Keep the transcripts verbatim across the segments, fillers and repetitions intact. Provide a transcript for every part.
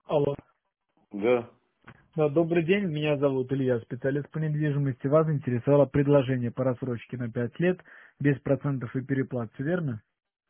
Алло. Да, Да, добрый день, меня зовут Илья, специалист по недвижимости. Вас интересовало предложение по рассрочке на пять лет, без процентов и переплат, всё верно?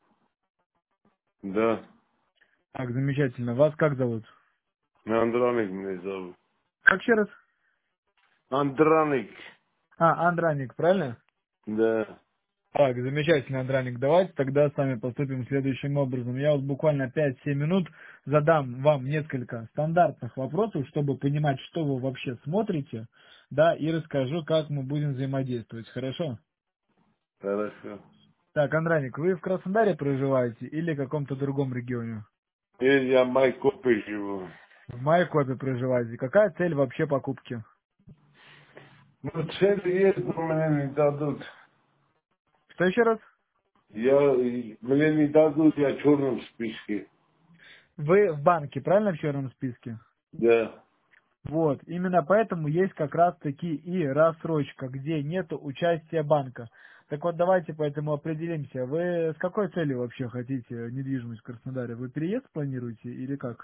да. Так, замечательно. Вас как зовут? Андроник меня зовут. Как еще раз? Андроник. А, Андраник, правильно? Да. Так, замечательно, Андраник. Давайте тогда с вами поступим следующим образом. Я вот буквально пять-семь минут задам вам несколько стандартных вопросов, чтобы понимать, что вы вообще смотрите, да, и расскажу, как мы будем взаимодействовать. Хорошо? Хорошо. Так, Андраник, вы в Краснодаре проживаете или в каком-то другом регионе? И я Майкопе живу. В Майкопе проживаете. Какая цель вообще покупки? Ну, цели есть, но мне не дадут. Что еще раз? Я, мне не дадут, я в черном списке. Вы в банке, правильно, в черном списке? Да. Вот, именно поэтому есть как раз таки и рассрочка, где нет участия банка. Так вот, давайте поэтому определимся. Вы с какой целью вообще хотите недвижимость в Краснодаре? Вы переезд планируете или как?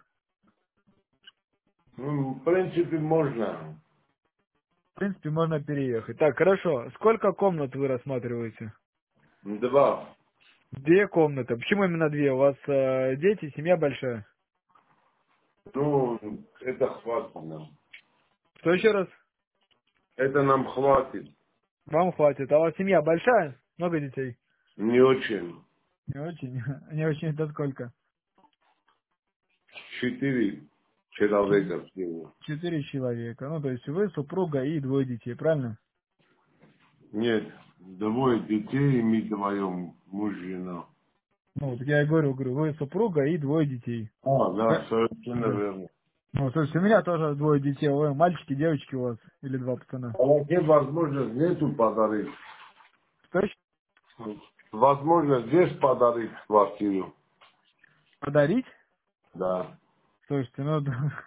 Ну, в принципе, можно. В принципе, можно переехать. Так, хорошо. Сколько комнат вы рассматриваете? Два. Две комнаты. Почему именно две? У вас э, дети, семья большая? Ну, это хватит нам. Что еще раз? Это нам хватит. Вам хватит. А у вас семья большая? Много детей? Не очень. Не очень. Не очень это сколько? Четыре Ч- человека всего. Четыре человека. Ну, то есть вы, супруга и двое детей, правильно? Нет, двое детей, и мы вдвоем, муж и жена. Ну, вот я и говорю, говорю, вы супруга и двое детей. А, да, Да? совершенно Да. верно. Ну, слушайте, у меня тоже двое детей. Ой, мальчики, девочки у вас. Или два пацана. А вообще возможность нету подарить. Что еще? Возможно, здесь подарить квартиру. Подарить? Да. Слушайте, ну,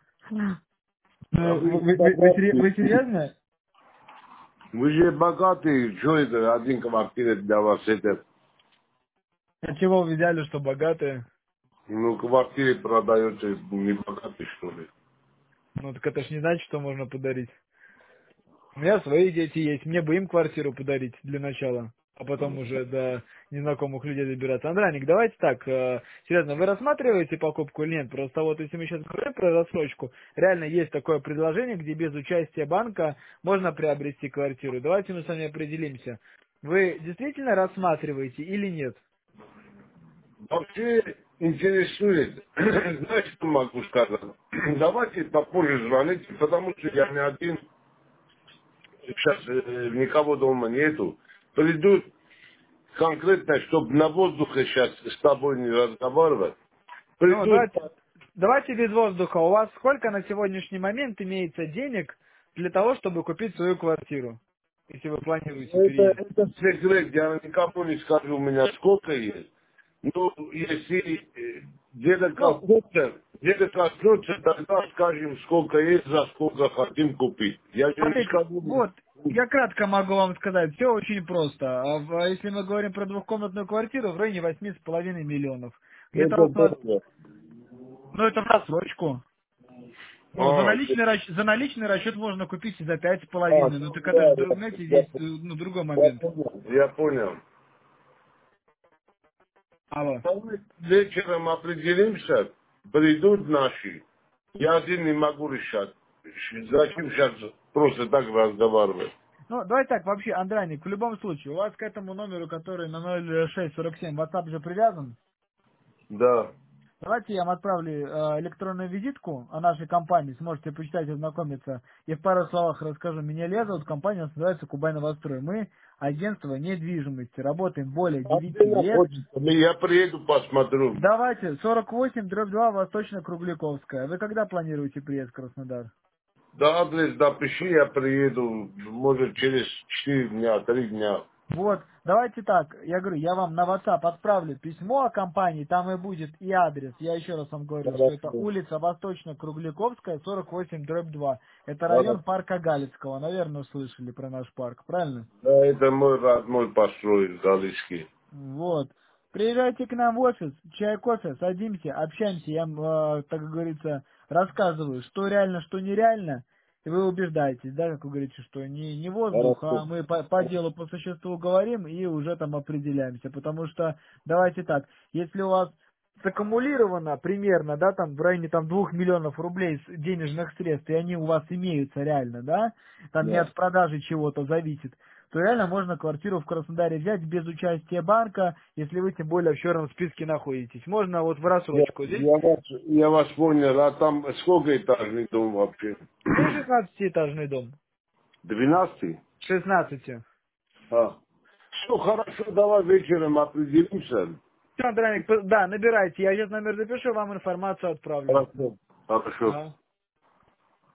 А ну, вы вы, же вы, вы серьё- богатые. вы серьезно? Вы же богатые. Что это один квартира для вас? Это, А чего вы взяли, что богатые? ну, квартиры продается не богатые, что ли? Ну, так это ж не значит, что можно подарить. У меня свои дети есть, мне бы им квартиру подарить для начала, а потом уже до незнакомых людей добираться. Андраник, давайте так, э, серьезно, вы рассматриваете покупку или нет? Просто вот если мы сейчас говорим про рассрочку, реально есть такое предложение, где без участия банка можно приобрести квартиру. Давайте мы с вами определимся. Вы действительно рассматриваете или нет? Вообще интересует. Знаете, что могу сказать? Давайте попозже звоните, потому что я не один. Сейчас э, никого дома нету. Придут конкретно, чтобы на воздухе сейчас с тобой не разговаривать. Ну, Придут, давайте, давайте без воздуха. У вас сколько на сегодняшний момент имеется денег для того, чтобы купить свою квартиру, если вы планируете это, переезд? это секрет, я никому не скажу, у меня сколько есть. Ну, если э, где-то Ну, коснется, где-то коснется, тогда скажем, сколько есть, за сколько хотим купить. Я же не смотрите, скажу, вот, я кратко могу вам сказать, все очень просто. А в- а если мы говорим про двухкомнатную квартиру, в районе восьми с половиной миллионов. Где-то это около, дорого. ну это в рассрочку. Ну, за А, наличный, расч- за наличный расчет можно купить и за пять с а, половиной. Ну, так это же, да, друг- знаете, я, здесь, э, ну, другой я момент. понял, я понял. Алло. Мы вечером определимся, придут наши. Я один не могу решать. Зачем сейчас просто так разговаривать? Ну, давай так, вообще, Андраник, в любом случае, у вас к этому номеру, который на ноль шесть сорок семь, WhatsApp же привязан. Да. Давайте я вам отправлю э, электронную визитку о нашей компании, сможете почитать, ознакомиться. И в пару словах расскажу. Меня Леза, вот компания у нас называется Кубань Новострой. Мы агентство недвижимости, работаем более А где девяти лет. находится? Ну, я приеду, посмотрю. Давайте, сорок восемь дробь два, Восточно-Кругляковская. Вы когда планируете приезд в Краснодар? Да, адрес напиши, я приеду, может, через четыре дня, три дня. Вот, давайте так, я говорю, я вам на WhatsApp отправлю письмо о компании, там и будет и адрес. Я еще раз вам говорю, что это Хорошо. улица Восточно-Кругляковская, сорок восемь дробь два. Это Хорошо. район парка Галицкого. Наверное, слышали про наш парк, правильно? Да, это мой родной построй, Галицкий. Вот. Приезжайте к нам в офис, чай, кофе, садимся, общаемся, я, вам, э, так как говорится, рассказываю, что реально, что нереально, и вы убеждаетесь, да, как вы говорите, что не, не воздух, а Хорошо. мы по, по делу, по существу говорим и уже там определяемся, потому что, давайте так, если у вас саккумулировано примерно, да, там в районе там двух миллионов рублей с- денежных средств, и они у вас имеются реально, да, там не Да. от продажи чего-то зависит, то реально можно квартиру в Краснодаре взять без участия банка, если вы тем более в черном списке находитесь. Можно вот в Я, рассрочку. Здесь я вас, я вас понял, а там сколько этажный дом вообще? здесь шестнадцатиэтажный дом. Двенадцатый? шестнадцать. А. Что, хорошо, давай вечером определимся. Все, Андроник, да, набирайте. Я сейчас номер запишу, вам информацию отправлю. Хорошо. Хорошо. Ага.